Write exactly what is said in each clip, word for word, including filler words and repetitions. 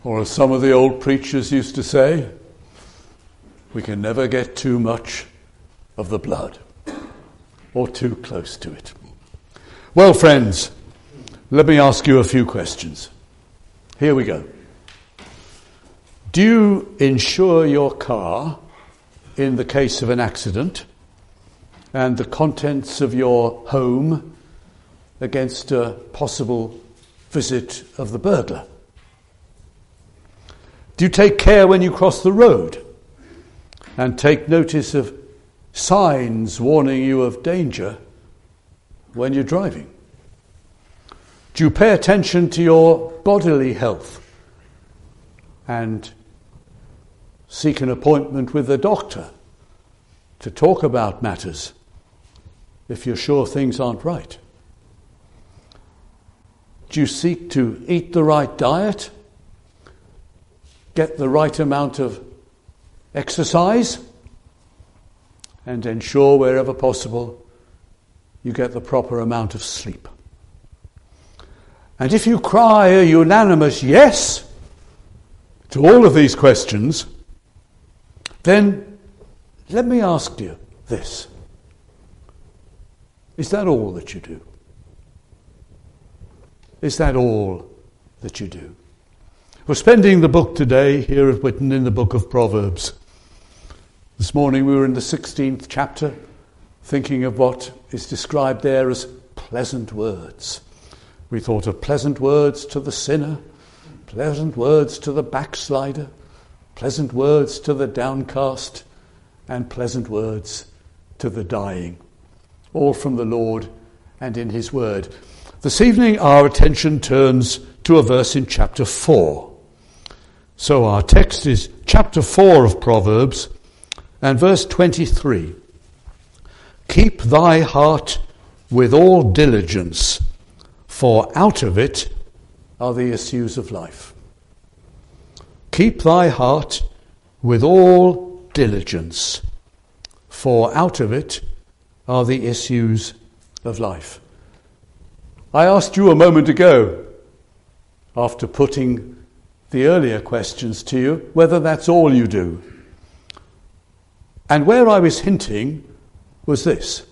Or as some of the old preachers used to say, we can never get too much of the blood or too close to it. Well, friends, let me ask you a few questions. Here we go. Do you insure your car in the case of an accident and the contents of your home against a possible visit of the burglar? Do you take care when you cross the road and take notice of signs warning you of danger when you're driving? Do you pay attention to your bodily health and seek an appointment with a doctor to talk about matters if you're sure things aren't right? Do you seek to eat the right diet, get the right amount of exercise, and ensure wherever possible you get the proper amount of sleep? And if you cry a unanimous yes to all of these questions, then let me ask you this. Is that all that you do? Is that all that you do? We're spending the book today here at Witton in the book of Proverbs. This morning we were in the sixteenth chapter, thinking of what is described there as pleasant words. We thought of pleasant words to the sinner, pleasant words to the backslider, pleasant words to the downcast, and pleasant words to the dying, all from the Lord and in his word. This evening our attention turns to a verse in chapter four. So our text is chapter four of Proverbs and verse twenty-three. Keep thy heart with all diligence, for out of it are the issues of life. Keep thy heart with all diligence, for out of it are the issues of life. I asked you a moment ago, after putting the earlier questions to you, whether that's all you do. And where I was hinting was this.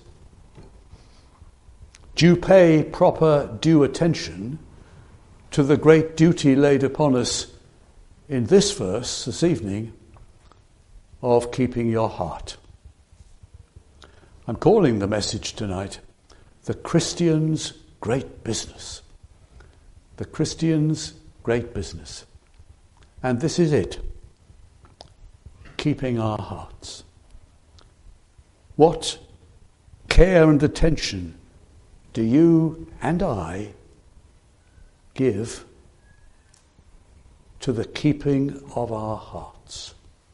Do you pay proper due attention to the great duty laid upon us in this verse this evening of keeping your heart? I'm calling the message tonight the Christian's great business. The Christian's great business. And this is it. Keeping our hearts. What care and attention do you and I give to the keeping of our hearts?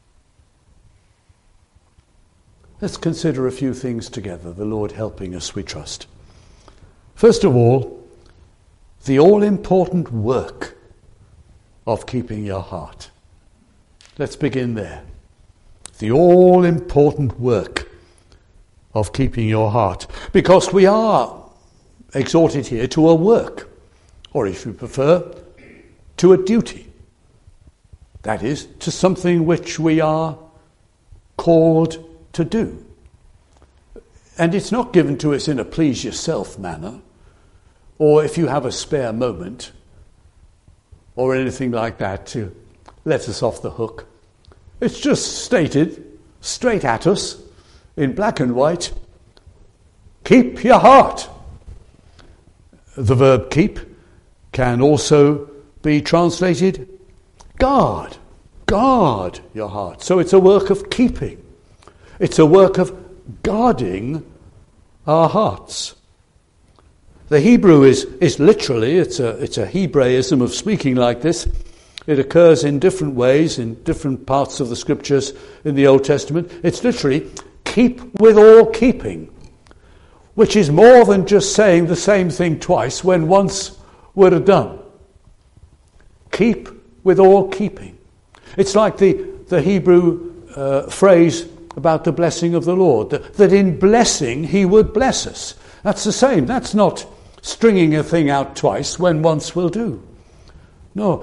Let's consider a few things together, the Lord helping us, we trust. First of all, the all-important work of keeping your heart. Let's begin there. The all-important work of keeping your heart. Because we are exhorted here to a work, or if you prefer, to a duty. That is, to something which we are called to do. And it's not given to us in a please yourself manner, or if you have a spare moment, or anything like that to let us off the hook. It's just stated straight at us in black and white. Keep your heart. The verb keep can also be translated guard. Guard your heart. So it's a work of keeping. It's a work of guarding our hearts. The Hebrew is, is literally, it's a, it's a Hebraism of speaking like this. It occurs in different ways in different parts of the scriptures in the Old Testament. It's literally keep with all keeping, which is more than just saying the same thing twice when once would have done. Keep with all keeping. It's like the, the Hebrew uh, phrase about the blessing of the Lord, that, that in blessing he would bless us. That's the same. That's not stringing a thing out twice when once will do. No,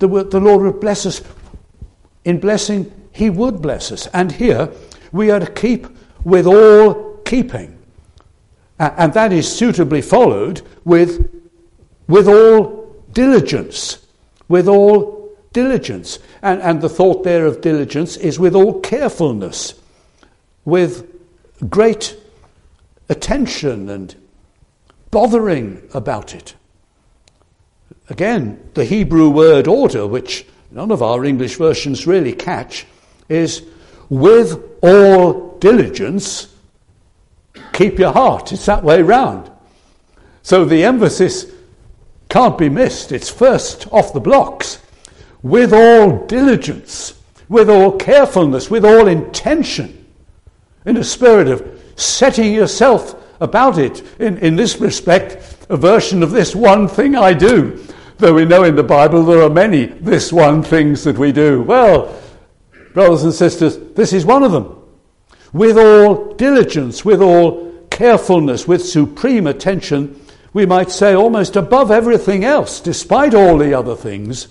the, the Lord would bless us. In blessing, he would bless us. And here, we are to keep with all keeping. And that is suitably followed with, with all diligence. With all diligence. And, and the thought there of diligence is with all carefulness. With great attention and bothering about it. Again, the Hebrew word order, which none of our English versions really catch, is with all diligence, keep your heart. It's that way round. So the emphasis can't be missed. It's first off the blocks. With all diligence, with all carefulness, with all intention, in a spirit of setting yourself about it. In, in this respect, a version of this one thing I do. Though we know in the Bible there are many this one things that we do. Well, brothers and sisters, this is one of them. With all diligence, with all carefulness, with supreme attention, we might say almost above everything else, despite all the other things,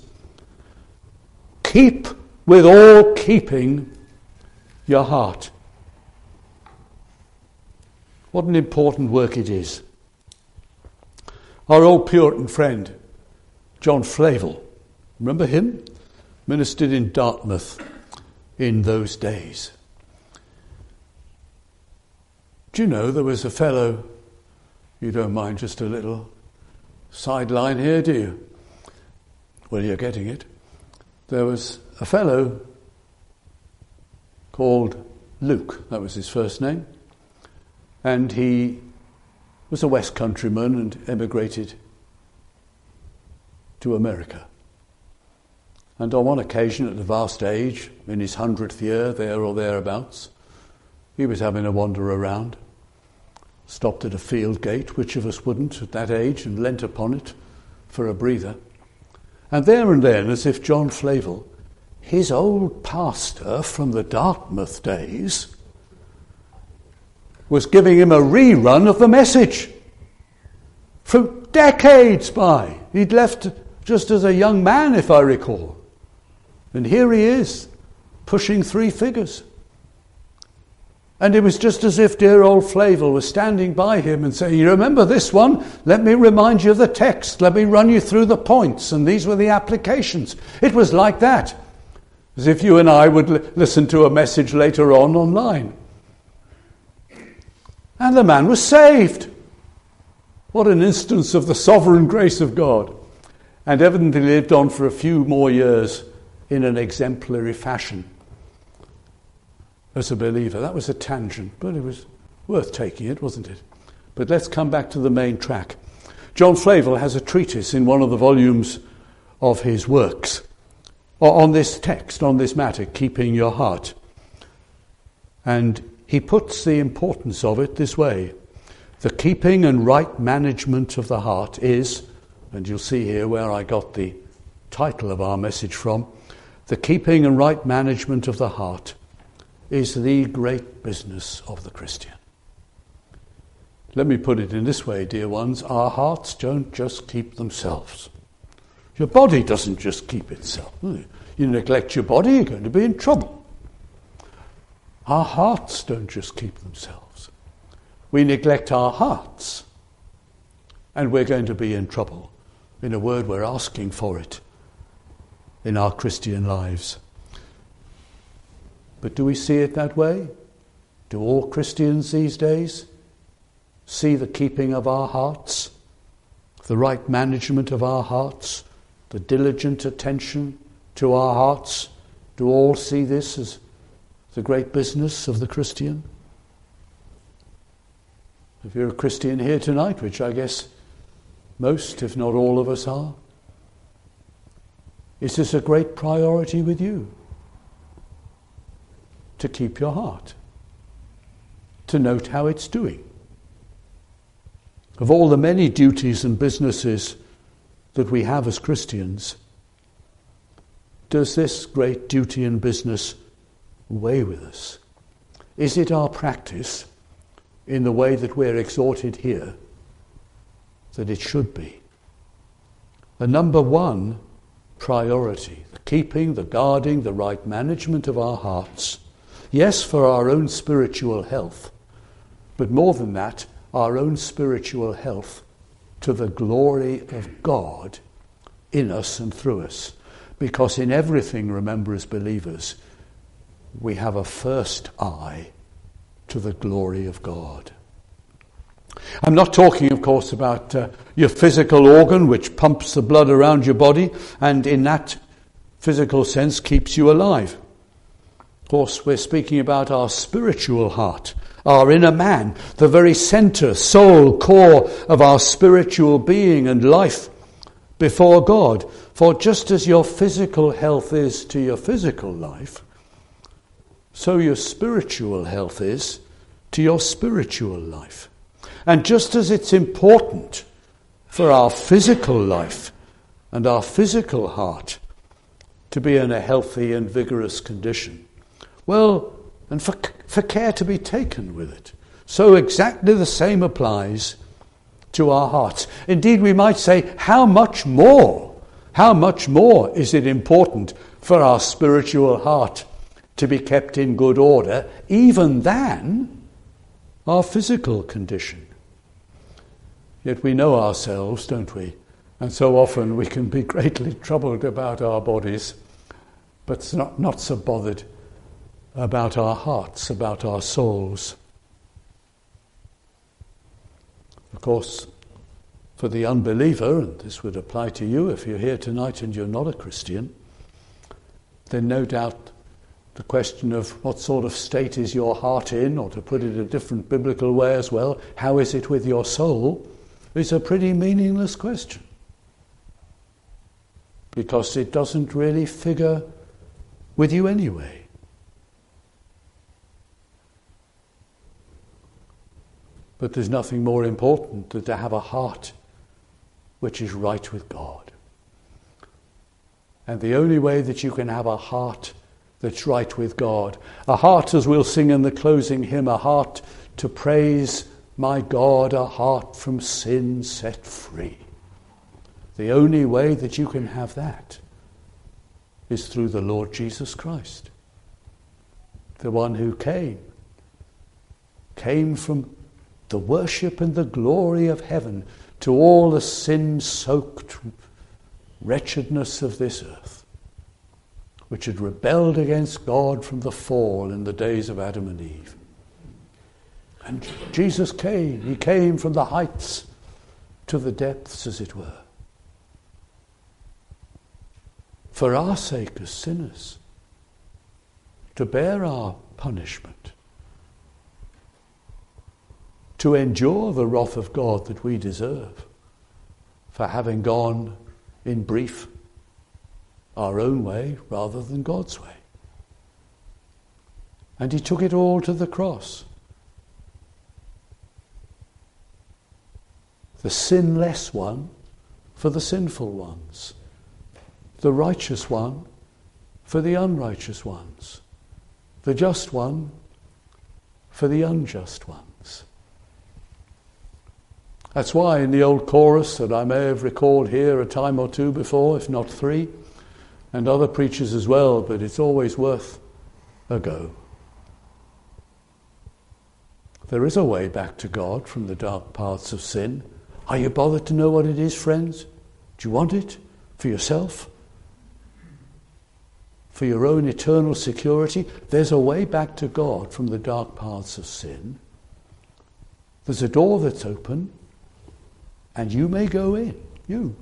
keep with all keeping your heart. What an important work it is. Our old Puritan friend, John Flavel, remember him? Ministered in Dartmouth in those days. Do you know there was a fellow, you don't mind just a little sideline here, do you? Well, you're getting it. There was a fellow called Luke, that was his first name, and he was a West Countryman and emigrated to America. And on one occasion at a vast age, in his hundredth year, there or thereabouts, he was having a wander around, stopped at a field gate, which of us wouldn't at that age, and leant upon it for a breather. And there and then, as if John Flavel, his old pastor from the Dartmouth days, was giving him a rerun of the message from decades by. He'd left just as a young man, if I recall. And here he is, pushing three figures. And it was just as if dear old Flavel was standing by him and saying, you remember this one? Let me remind you of the text. Let me run you through the points. And these were the applications. It was like that. As if you and I would li- listen to a message later on online. And the man was saved. What an instance of the sovereign grace of God. And evidently lived on for a few more years in an exemplary fashion as a believer. That was a tangent, but it was worth taking it, wasn't it? But let's come back to the main track. John Flavel has a treatise in one of the volumes of his works on this text, on this matter, keeping your heart. And he puts the importance of it this way. The keeping and right management of the heart is, and you'll see here where I got the title of our message from, the keeping and right management of the heart is the great business of the Christian. Let me put it in this way, dear ones. Our hearts don't just keep themselves. Your body doesn't just keep itself. You neglect your body, you're going to be in trouble. Our hearts don't just keep themselves. We neglect our hearts, and we're going to be in trouble. In a word, we're asking for it in our Christian lives. But do we see it that way? Do all Christians these days see the keeping of our hearts, the right management of our hearts, the diligent attention to our hearts? Do all see this as the great business of the Christian? If you're a Christian here tonight, which I guess most, if not all of us are, is this a great priority with you? To keep your heart, to note how it's doing. Of all the many duties and businesses that we have as Christians, does this great duty and business weigh with us? Is it our practice in the way that we're exhorted here that it should be? The number one priority. The keeping, the guarding, the right management of our hearts. Yes, for our own spiritual health, but more than that, our own spiritual health to the glory of God in us and through us. Because in everything, remember, as believers, we have a first eye to the glory of God. I'm not talking, of course, about uh, your physical organ which pumps the blood around your body and in that physical sense keeps you alive. Of course, we're speaking about our spiritual heart, our inner man, the very centre, soul, core of our spiritual being and life before God. For just as your physical health is to your physical life, so your spiritual health is to your spiritual life. And just as it's important for our physical life and our physical heart to be in a healthy and vigorous condition, well, and for, for care to be taken with it, so exactly the same applies to our hearts. Indeed, we might say, how much more, how much more is it important for our spiritual heart to be kept in good order, even than our physical condition. Yet we know ourselves, don't we? And so often we can be greatly troubled about our bodies, but not, not so bothered about our hearts, about our souls. Of course, for the unbeliever, and this would apply to you if you're here tonight and you're not a Christian, then no doubt the question of what sort of state is your heart in, or to put it a different biblical way as well, how is it with your soul, is a pretty meaningless question. Because it doesn't really figure with you anyway. But there's nothing more important than to have a heart which is right with God. And the only way that you can have a heart that's right with God, a heart, as we'll sing in the closing hymn, a heart to praise my God, a heart from sin set free. The only way that you can have that is through the Lord Jesus Christ, the one who came, came from the worship and the glory of heaven to all the sin-soaked wretchedness of this earth, which had rebelled against God from the fall in the days of Adam and Eve. And Jesus came. He came from the heights to the depths, as it were, for our sake as sinners, to bear our punishment, to endure the wrath of God that we deserve for having gone, in brief, our own way rather than God's way. And he took it all to the cross. The sinless one for the sinful ones. The righteous one for the unrighteous ones. The just one for the unjust ones. That's why in the old chorus that I may have recalled here a time or two before, if not three, and other preachers as well, but it's always worth a go. There is a way back to God from the dark paths of sin. Are you bothered to know what it is, friends? Do you want it for yourself? For your own eternal security? There's a way back to God from the dark paths of sin. There's a door that's open, and you may go in. You.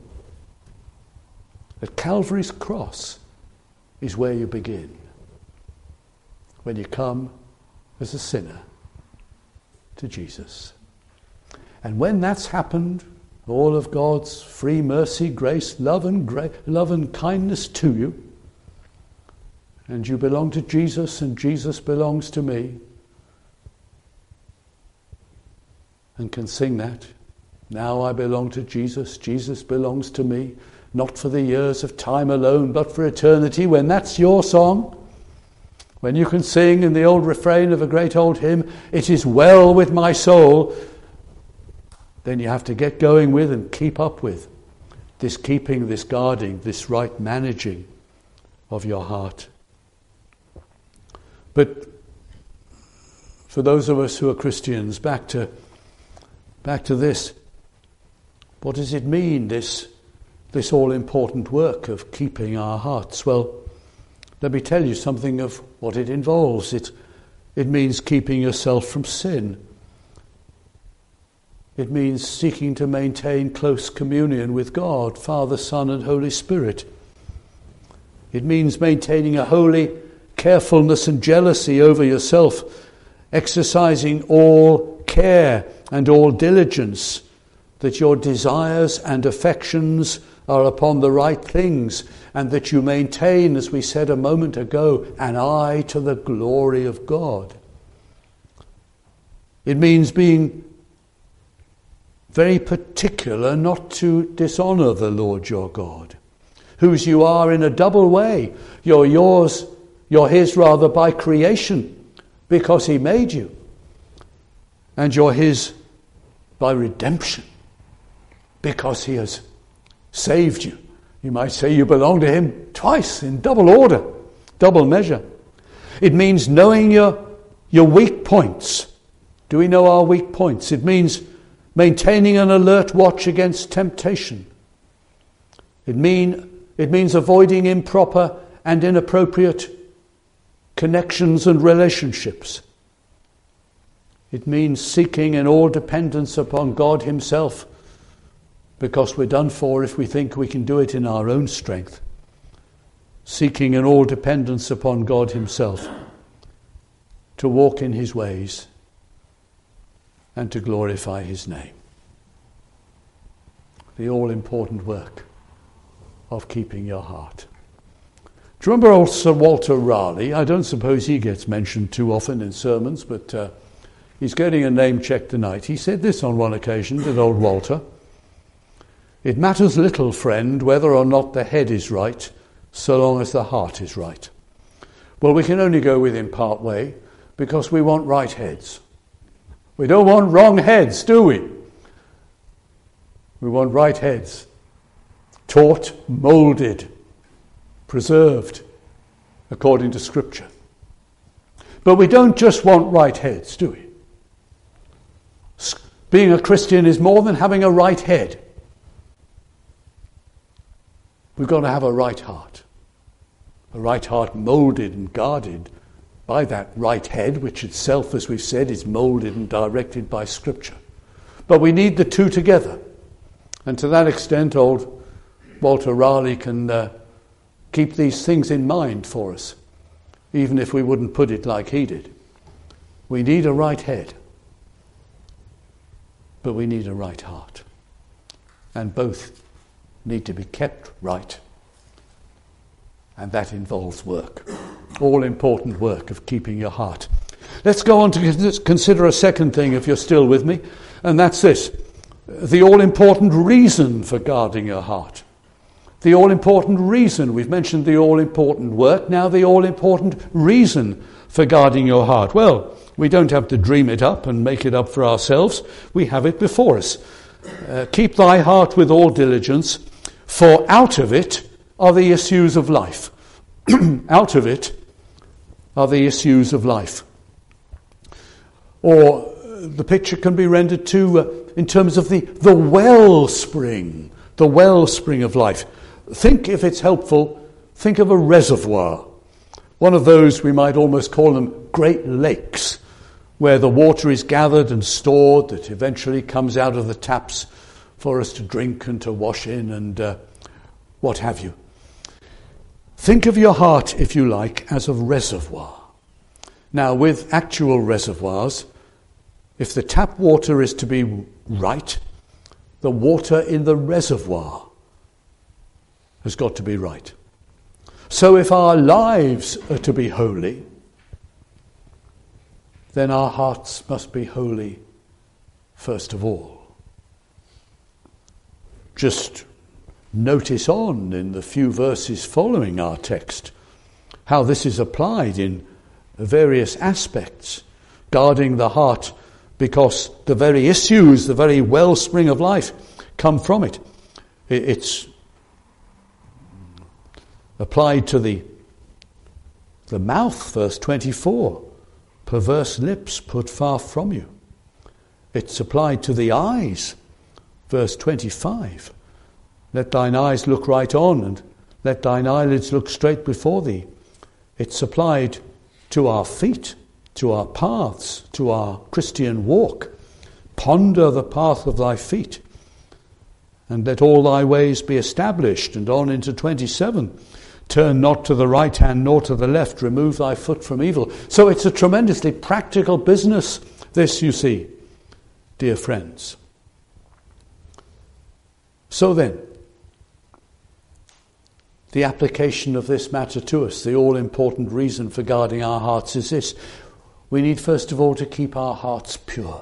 At Calvary's cross is where you begin. When you come as a sinner to Jesus. And when that's happened, all of God's free mercy, grace, love and gra- love and kindness to you, and you belong to Jesus and Jesus belongs to me, and can sing that. Now I belong to Jesus, Jesus belongs to me, not for the years of time alone, but for eternity. When that's your song, when you can sing in the old refrain of a great old hymn, it is well with my soul, then you have to get going with and keep up with this keeping, this guarding, this right managing of your heart. But for those of us who are Christians, back to back to this. What does it mean, this, this all-important work of keeping our hearts? Well, let me tell you something of what it involves. It, it means keeping yourself from sin. It means seeking to maintain close communion with God, Father, Son, and Holy Spirit. It means maintaining a holy carefulness and jealousy over yourself, exercising all care and all diligence that your desires and affections are upon the right things, and that you maintain, as we said a moment ago, an eye to the glory of God. It means being very particular not to dishonour the Lord your God, whose you are in a double way. You're yours, you're his rather by creation, because he made you. And you're his by redemption, because he has saved you. You might say you belong to him twice in double order, double measure. It means knowing your, your weak points. Do we know our weak points? It means maintaining an alert watch against temptation. It, mean, it means avoiding improper and inappropriate connections and relationships. It means seeking in all dependence upon God himself, because we're done for if we think we can do it in our own strength. Seeking in all dependence upon God himself to walk in his ways and to glorify his name. The all-important work of keeping your heart. Do you remember old Sir Walter Raleigh? I don't suppose he gets mentioned too often in sermons, but uh, he's getting a name check tonight. He said this on one occasion, did old Walter: "It matters little, friend, whether or not the head is right, so long as the heart is right." Well, we can only go with him part way, because we want right heads. We don't want wrong heads, do we? We want right heads, taught, moulded, preserved according to Scripture. But we don't just want right heads, do we? Being a Christian is more than having a right head. We've got to have a right heart. A right heart moulded and guarded by that right head, which itself, as we've said, is moulded and directed by Scripture. But we need the two together. And to that extent, old Walter Raleigh can uh, keep these things in mind for us, even if we wouldn't put it like he did. We need a right head, but we need a right heart. And both need to be kept right. And that involves work. All-important work of keeping your heart. Let's go on to consider a second thing, if you're still with me, and that's this: the all-important reason for guarding your heart. The all-important reason. We've mentioned the all-important work, now the all-important reason for guarding your heart. Well, we don't have to dream it up and make it up for ourselves. We have it before us. Uh, keep thy heart with all diligence, for out of it are the issues of life. Out of it are the issues of life. Or uh, the picture can be rendered too uh, in terms of the, the wellspring, the wellspring of life. Think, if it's helpful, think of a reservoir. One of those, we might almost call them great lakes, where the water is gathered and stored that eventually comes out of the taps for us to drink and to wash in and uh, what have you. Think of your heart, if you like, as a reservoir. Now, with actual reservoirs, if the tap water is to be right, the water in the reservoir has got to be right. So if our lives are to be holy, then our hearts must be holy first of all. Just notice on in the few verses following our text how this is applied in various aspects, guarding the heart because the very issues, the very wellspring of life come from it. It's applied to the, the mouth, verse twenty-four. Perverse lips put far from you. It's applied to the eyes, verse twenty-five. Let thine eyes look right on, and let thine eyelids look straight before thee. It's applied to our feet, to our paths, to our Christian walk. Ponder the path of thy feet, and let all thy ways be established. And on into twenty-seven. Turn not to the right hand nor to the left. Remove thy foot from evil. So it's a tremendously practical business, this, you see, dear friends. So then, the application of this matter to us, the all-important reason for guarding our hearts is this. We need first of all to keep our hearts pure.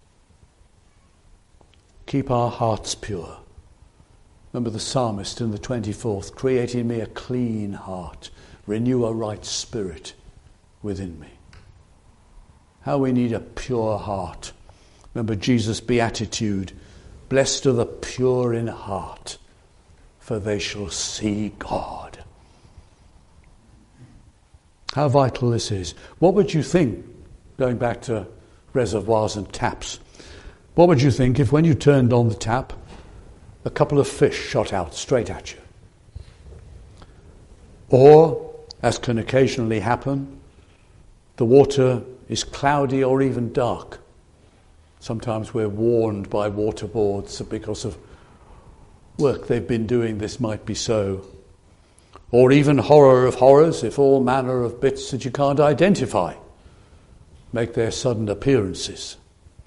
Keep our hearts pure. Remember the psalmist in the twenty-fourth, create in me a clean heart, renew a right spirit within me. How we need a pure heart. Remember Jesus' beatitude, blessed are the pure in heart, for they shall see God. How vital this is. What would you think, going back to reservoirs and taps, what would you think if when you turned on the tap, a couple of fish shot out straight at you? Or, as can occasionally happen, the water is cloudy or even dark. Sometimes we're warned by water boards that because of work they've been doing, this might be so. Or even horror of horrors, if all manner of bits that you can't identify make their sudden appearances.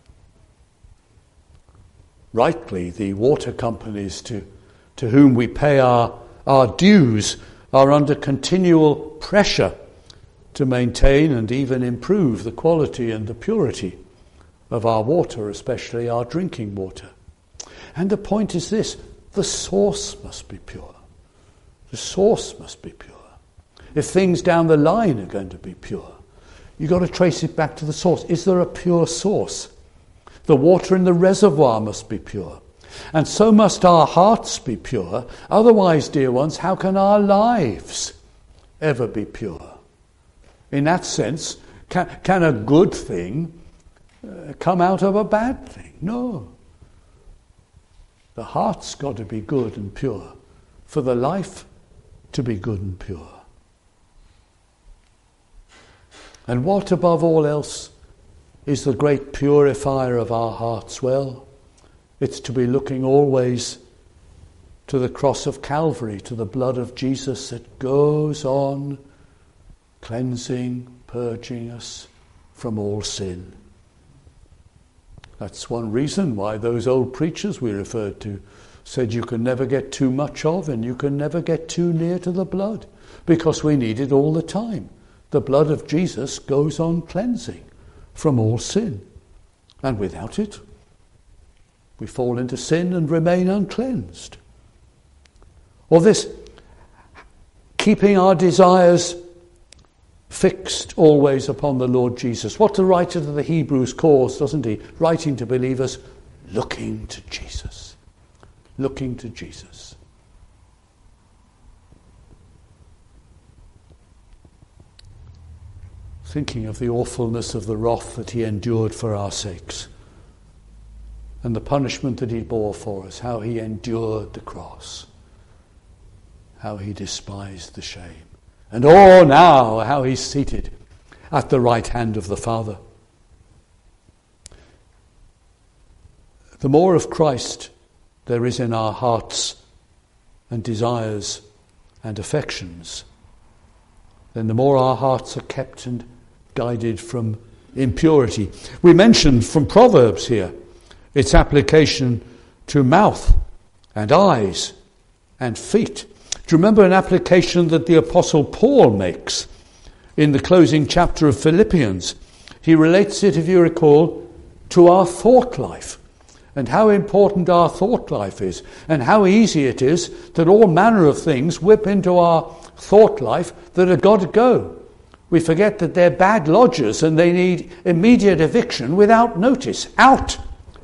Rightly, the water companies to, to whom we pay our, our dues are under continual pressure to maintain and even improve the quality and the purity of our water, especially our drinking water. And the point is this, the source must be pure. The source must be pure. If things down the line are going to be pure, you've got to trace it back to the source. Is there a pure source? The water in the reservoir must be pure. And so must our hearts be pure. Otherwise, dear ones, how can our lives ever be pure? In that sense, can, can a good thing uh, come out of a bad thing? No. The heart's got to be good and pure for the life to be good and pure. And what, above all else, is the great purifier of our hearts? Well, it's to be looking always to the cross of Calvary, to the blood of Jesus that goes on cleansing, purging us from all sin. That's one reason why those old preachers we referred to said you can never get too much of and you can never get too near to the blood, because we need it all the time. The blood of Jesus goes on cleansing from all sin. And without it, we fall into sin and remain uncleansed. Or this, keeping our desires fixed always upon the Lord Jesus. What the writer to the Hebrews calls, doesn't he? Writing to believers, looking to Jesus. Looking to Jesus. Thinking of the awfulness of the wrath that he endured for our sakes, and the punishment that he bore for us, how he endured the cross, how he despised the shame. And oh, now, how he's seated at the right hand of the Father. The more of Christ there is in our hearts and desires and affections, then the more our hearts are kept and guided from impurity. We mentioned from Proverbs here its application to mouth and eyes and feet. Do you remember an application that the Apostle Paul makes in the closing chapter of Philippians? He relates it, if you recall, to our thought life, and how important our thought life is, and how easy it is that all manner of things whip into our thought life that have got to go. We forget that they're bad lodgers and they need immediate eviction without notice. Out!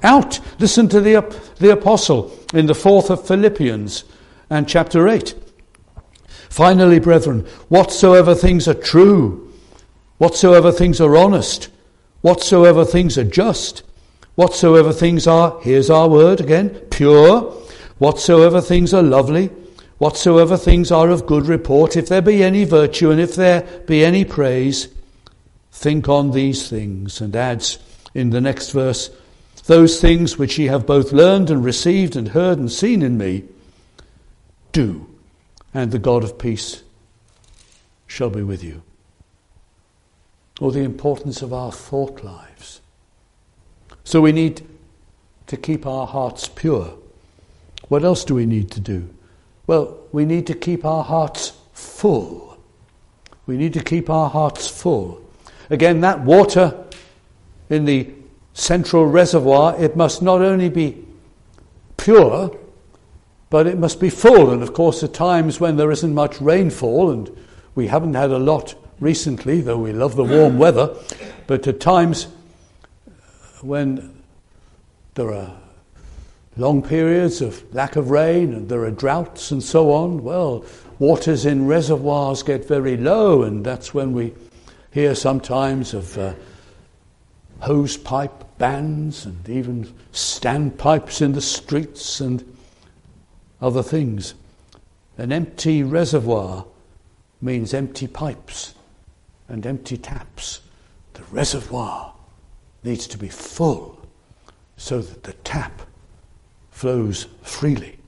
Out! Listen to the, the apostle in the fourth of Philippians and chapter eight. Finally, brethren, whatsoever things are true, whatsoever things are honest, whatsoever things are just, whatsoever things are, here's our word again, pure, whatsoever things are lovely, whatsoever things are of good report, if there be any virtue and if there be any praise, think on these things. And adds in the next verse, those things which ye have both learned and received and heard and seen in me, do, and the God of peace shall be with you. Or the importance of our thought lives. So we need to keep our hearts pure. What else do we need to do? Well, we need to keep our hearts full. We need to keep our hearts full. Again, that water in the central reservoir, it must not only be pure, but it must be full. And of course, at times when there isn't much rainfall, and we haven't had a lot recently, though we love the warm weather, but at times when there are long periods of lack of rain and there are droughts and so on, well, waters in reservoirs get very low, and that's when we hear sometimes of uh, hose pipe bans and even standpipes in the streets and other things. An empty reservoir means empty pipes and empty taps. The reservoir needs to be full so that the tap flows freely.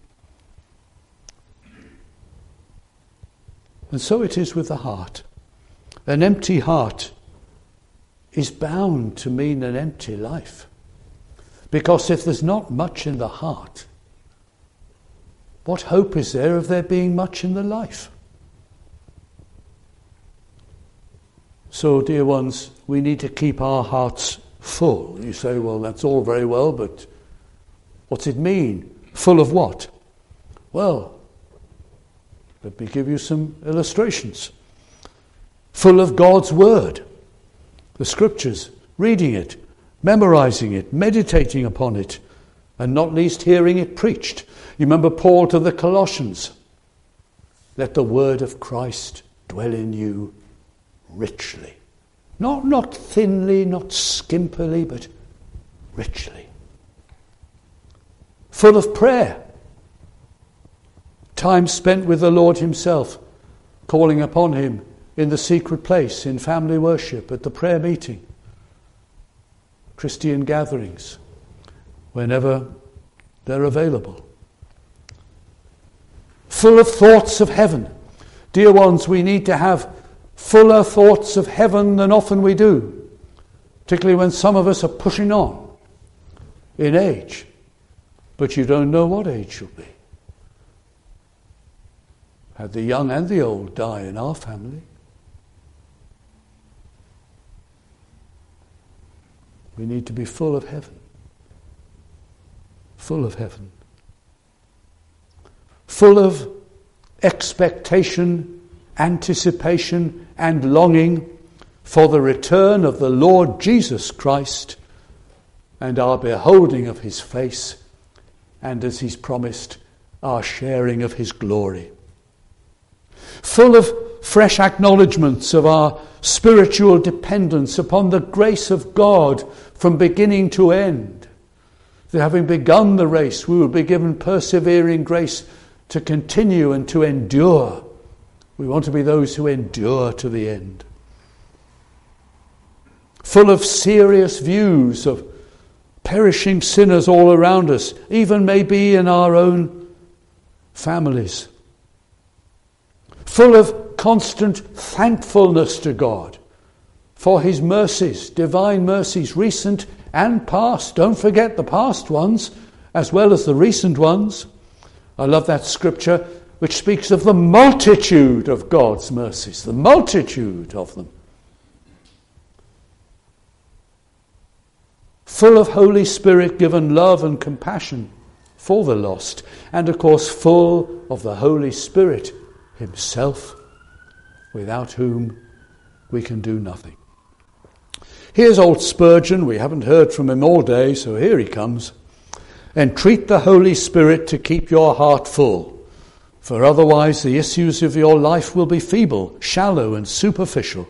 And so it is with the heart. An empty heart is bound to mean an empty life. Because if there's not much in the heart, what hope is there of there being much in the life? So, dear ones, we need to keep our hearts full. You say, well, that's all very well, but what's it mean? Full of what? Well, let me give you some illustrations. Full of God's word, the scriptures, reading it, memorizing it, meditating upon it, and not least hearing it preached. You remember Paul to the Colossians, let the word of Christ dwell in you richly. Not, not thinly, not skimpily, but richly. Full of prayer. Time spent with the Lord himself, calling upon him in the secret place, in family worship, at the prayer meeting, Christian gatherings, whenever they're available. Full of thoughts of heaven. Dear ones, we need to have fuller thoughts of heaven than often we do, particularly when some of us are pushing on in age, but you don't know what age you'll be. Had the young and the old die in our family. We need to be full of heaven. Full of heaven. Full of expectation, anticipation, and longing for the return of the Lord Jesus Christ and our beholding of his face, and as he's promised, our sharing of his glory. Full of fresh acknowledgements of our spiritual dependence upon the grace of God from beginning to end. That having begun the race, we will be given persevering grace to continue and to endure. We want to be those who endure to the end. Full of serious views of perishing sinners all around us, even maybe in our own families. Full of constant thankfulness to God for his mercies, divine mercies, recent and past. Don't forget the past ones as well as the recent ones. I love that scripture which speaks of the multitude of God's mercies, the multitude of them. Full of Holy Spirit given love and compassion for the lost, and of course full of the Holy Spirit himself, without whom we can do nothing. Here's old Spurgeon. We haven't heard from him all day, so here he comes. Entreat the Holy Spirit to keep your heart full, for otherwise the issues of your life will be feeble, shallow and superficial,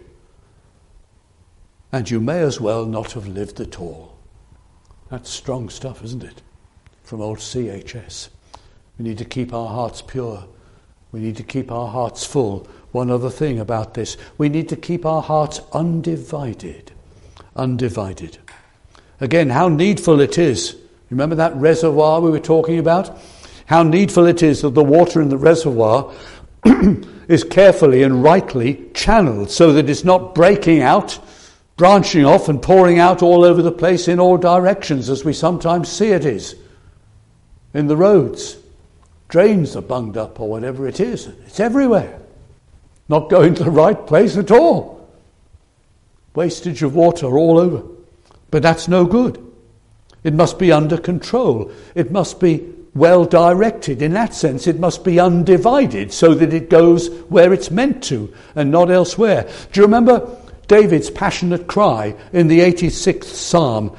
and you may as well not have lived at all. That's strong stuff, isn't it? From old C H S. We need to keep our hearts pure. We need to keep our hearts full. One other thing about this, we need to keep our hearts undivided. Undivided. Again, how needful it is. Remember that reservoir we were talking about? How needful it is that the water in the reservoir is carefully and rightly channeled so that it's not breaking out, branching off and pouring out all over the place in all directions, as we sometimes see it is in the roads. Drains are bunged up or whatever it is. It's everywhere. Not going to the right place at all. Wastage of water all over. But that's no good. It must be under control. It must be well directed. In that sense, it must be undivided so that it goes where it's meant to and not elsewhere. Do you remember David's passionate cry in the eighty-sixth Psalm?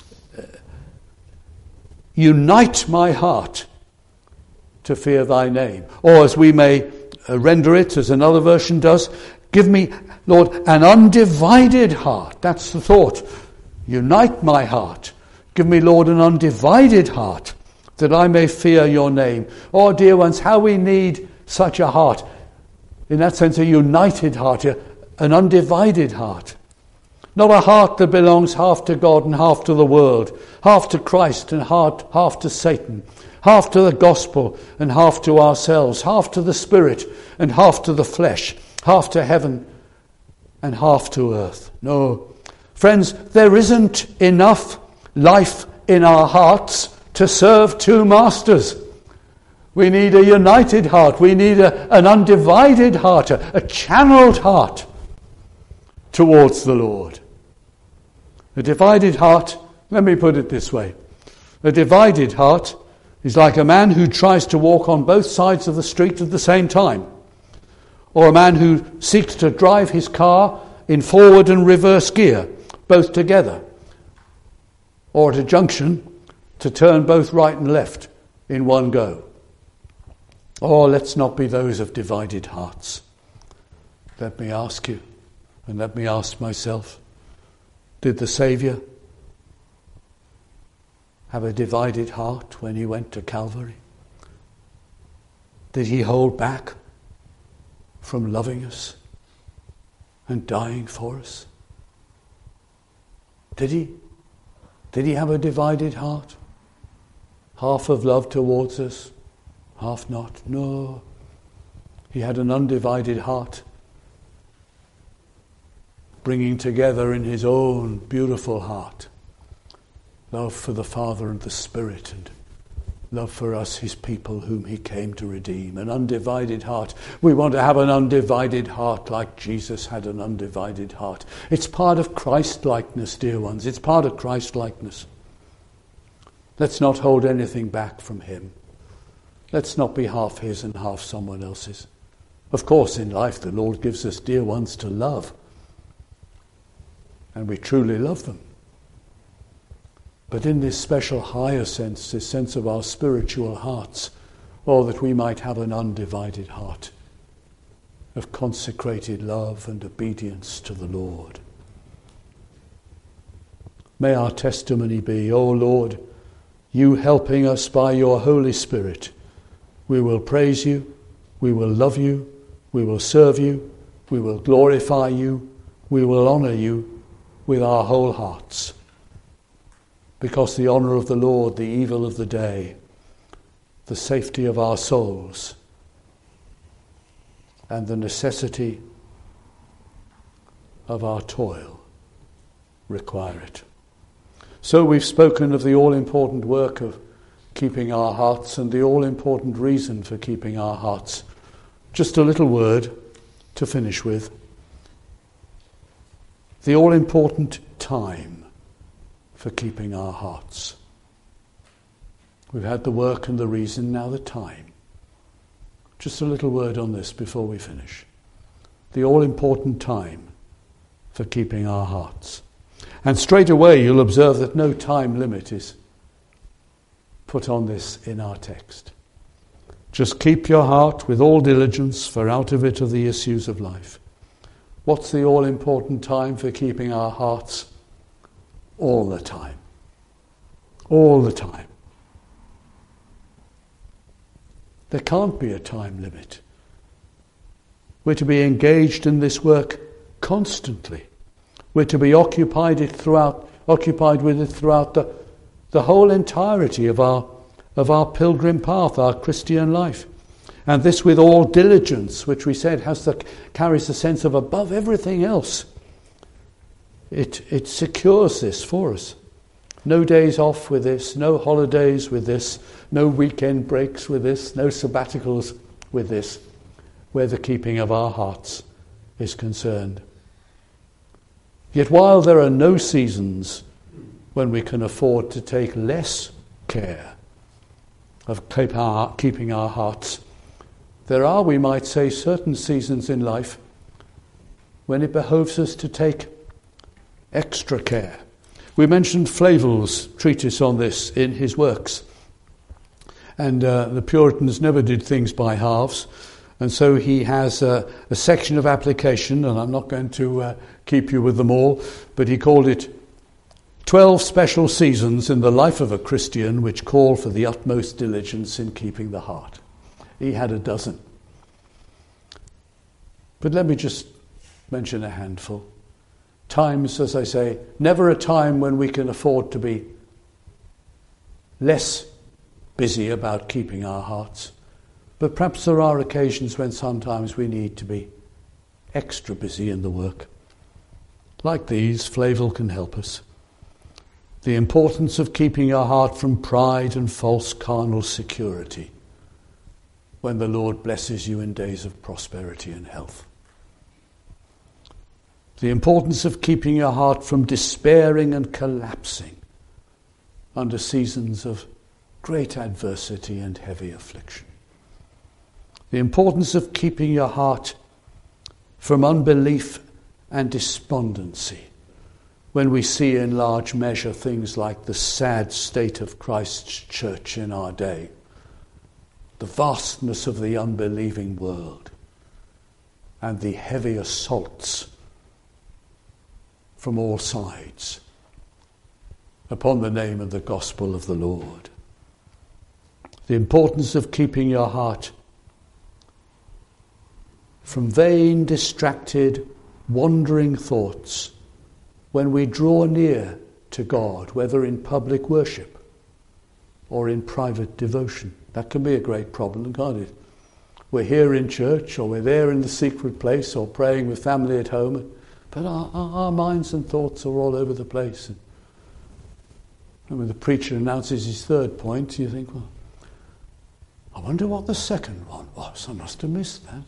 Unite my heart to fear thy name. Or as we may render it, as another version does, give me, Lord, an undivided heart. That's the thought. Unite my heart. Give me, Lord, an undivided heart, that I may fear your name. Oh, dear ones, how we need such a heart. In that sense, a united heart, an undivided heart. Not a heart that belongs half to God and half to the world, half to Christ and half, half to Satan, half to the gospel and half to ourselves, half to the spirit and half to the flesh, half to heaven and half to earth. No. Friends, there isn't enough life in our hearts to serve two masters. We need a united heart. We need a, an undivided heart, a, a channeled heart towards the Lord. A divided heart, let me put it this way. A divided heart is like a man who tries to walk on both sides of the street at the same time, or a man who seeks to drive his car in forward and reverse gear, both together, or at a junction to turn both right and left in one go. Oh, let's not be those of divided hearts. Let me ask you, and let me ask myself, did the Saviour have a divided heart when he went to Calvary? Did he hold back from loving us and dying for us? Did he? Did he have a divided heart? Half of love towards us, half not? No. He had an undivided heart, bringing together in his own beautiful heart love for the Father and the Spirit, and love for us, his people, whom he came to redeem. An undivided heart. We want to have an undivided heart like Jesus had an undivided heart. It's part of Christ-likeness, dear ones. It's part of Christ-likeness. Let's not hold anything back from him. Let's not be half his and half someone else's. Of course, in life, the Lord gives us dear ones to love, and we truly love them. But in this special higher sense, this sense of our spiritual hearts, oh, that we might have an undivided heart of consecrated love and obedience to the Lord. May our testimony be, oh Lord, you helping us by your Holy Spirit. We will praise you, we will love you, we will serve you, we will glorify you, we will honour you with our whole hearts. Because the honour of the Lord, the evil of the day, the safety of our souls, and the necessity of our toil require it. So we've spoken of the all-important work of keeping our hearts and the all-important reason for keeping our hearts. Just a little word to finish with. The all-important time for keeping our hearts. We've had the work and the reason, now the time. Just a little word on this before we finish. The all-important time for keeping our hearts. And straight away you'll observe that no time limit is put on this in our text. Just keep your heart with all diligence, for out of it are the issues of life. What's the all-important time for keeping our hearts? All the time. All the time. There can't be a time limit. We're to be engaged in this work constantly. We're to be occupied it throughout, occupied with it throughout the, the whole entirety of our of our pilgrim path, our Christian life. And this with all diligence, which we said has the, carries the sense of above everything else. It, it secures this for us. No days off with this, no holidays with this, no weekend breaks with this, no sabbaticals with this, where the keeping of our hearts is concerned. Yet while there are no seasons when we can afford to take less care of keep our, keeping our hearts, there are, we might say, certain seasons in life when it behoves us to take extra care. We mentioned Flavel's treatise on this in his works. And uh, the Puritans never did things by halves. And so he has uh, a section of application, and I'm not going to uh, keep you with them all, but he called it twelve special seasons in the life of a Christian which call for the utmost diligence in keeping the heart. He had a dozen. But let me just mention a handful. Times, as I say, never a time when we can afford to be less busy about keeping our hearts. But perhaps there are occasions when sometimes we need to be extra busy in the work. Like these, Flavel can help us. The importance of keeping your heart from pride and false carnal security when the Lord blesses you in days of prosperity and health. The importance of keeping your heart from despairing and collapsing under seasons of great adversity and heavy affliction. The importance of keeping your heart from unbelief and despondency when we see in large measure things like the sad state of Christ's church in our day, the vastness of the unbelieving world, and the heavy assaults from all sides upon the name of the gospel of the Lord. The importance of keeping your heart from vain, distracted, wandering thoughts when we draw near to God, whether in public worship or in private devotion. That can be a great problem, can't it? We're here in church, or we're there in the secret place, or praying with family at home, but our, our, our minds and thoughts are all over the place. And when the preacher announces his third point, you think, well, I wonder what the second one was. I must have missed that.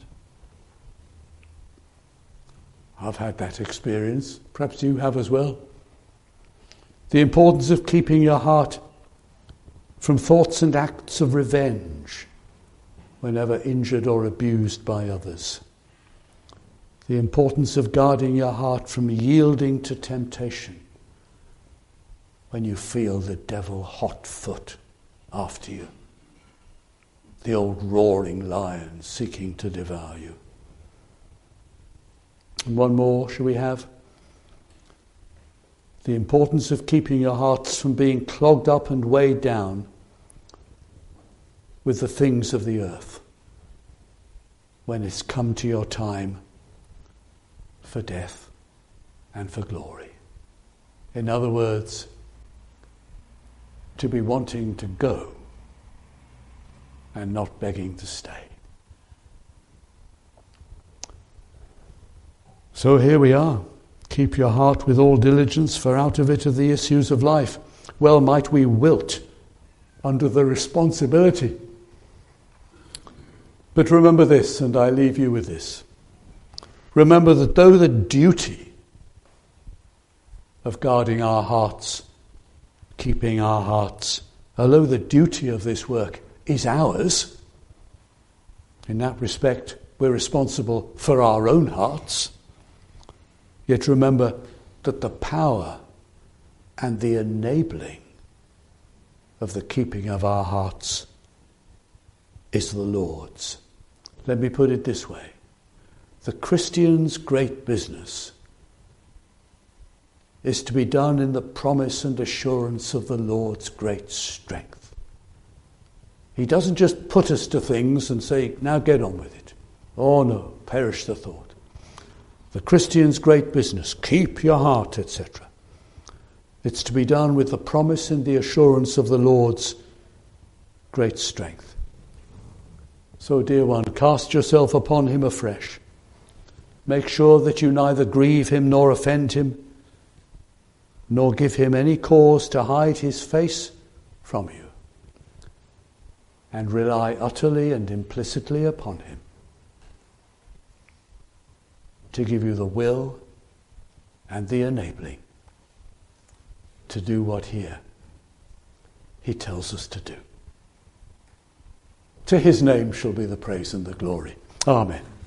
I've had that experience. Perhaps you have as well. The importance of keeping your heart from thoughts and acts of revenge whenever injured or abused by others. The importance of guarding your heart from yielding to temptation when you feel the devil hot foot after you. The old roaring lion seeking to devour you. And one more, shall we have? The importance of keeping your hearts from being clogged up and weighed down with the things of the earth when it's come to your time for death and for glory. In other words, to be wanting to go and not begging to stay. So here we are. Keep your heart with all diligence, for out of it are the issues of life. Well might we wilt under the responsibility. But remember this, and I leave you with this. Remember that though the duty of guarding our hearts, keeping our hearts, although the duty of this work is ours, in that respect we're responsible for our own hearts, yet remember that the power and the enabling of the keeping of our hearts is the Lord's. Let me put it this way. The Christian's great business is to be done in the promise and assurance of the Lord's great strength. He doesn't just put us to things and say, now get on with it. Oh no, perish the thought. The Christian's great business, keep your heart, et cetera. It's to be done with the promise and the assurance of the Lord's great strength. So, dear one, cast yourself upon him afresh. Make sure that you neither grieve him nor offend him, nor give him any cause to hide his face from you. And rely utterly and implicitly upon him to give you the will and the enabling to do what here he tells us to do. To his name shall be the praise and the glory. Amen.